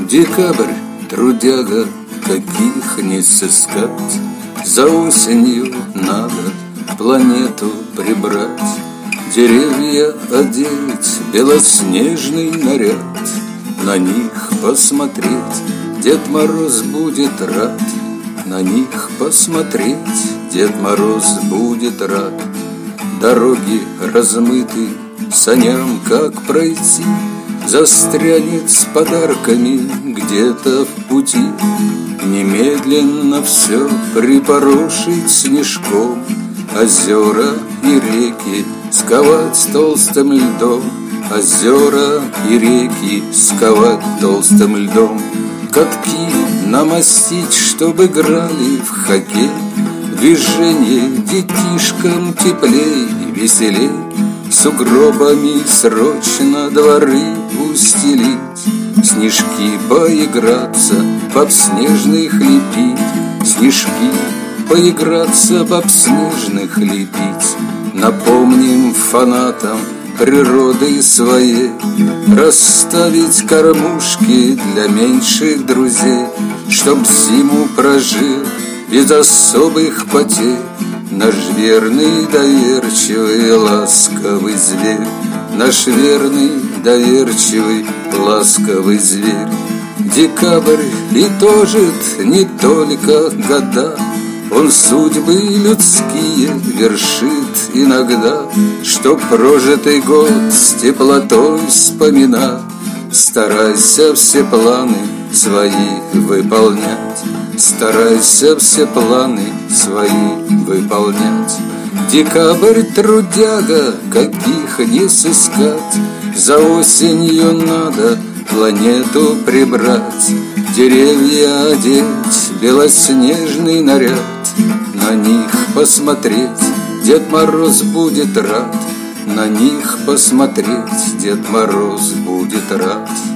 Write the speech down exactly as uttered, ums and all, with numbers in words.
Декабрь, трудяга, каких не сыскать. За осенью надо планету прибрать, деревья одеть, белоснежный наряд. На них посмотреть Дед Мороз будет рад. На них посмотреть Дед Мороз будет рад. Дороги размыты, саням как пройти, застрянет с подарками где-то в пути. Немедленно все припорошить снежком, озера и реки сковать толстым льдом. Озера и реки сковать толстым льдом. Катки намостить, чтобы играли в хоккей. Движение детишкам теплей и веселей. Сугробами срочно дворы устелить, снежки поиграться, баб снежных лепить. Снежки поиграться, баб снежных лепить. Напомним фанатам природы своей расставить кормушки для меньших друзей, чтоб зиму прожил без особых потерь наш верный, доверчивый, ласковый зверь. Наш верный, доверчивый, ласковый зверь. Декабрь итожит не только года, он судьбы людские вершит иногда. Чтоб прожитый год с теплотой вспоминать, старайся все планы свои выполнять. Старайся все планы свои выполнять. Декабрь, трудяга, каких не сыскать. За осенью надо планету прибрать, деревья одеть, белоснежный наряд. На них посмотреть Дед Мороз будет рад. На них посмотреть Дед Мороз будет рад.